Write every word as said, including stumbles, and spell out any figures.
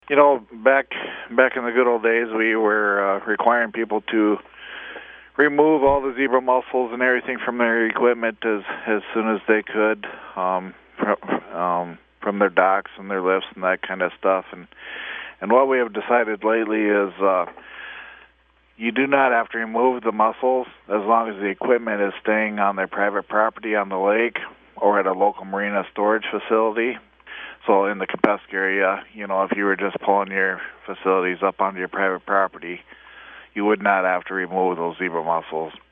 You know, back back in the good old days, we were uh, requiring people to remove all the zebra mussels and everything from their equipment as as soon as they could, um, from, um, from their docks and their lifts and that kind of stuff. And and what we have decided lately is uh, you do not have to remove the mussels as long as the equipment is staying on their private property on the lake or at a local marina storage facility. So in the Kapesk area, you know, if you were just pulling your facilities up onto your private property, you would not have to remove those zebra mussels.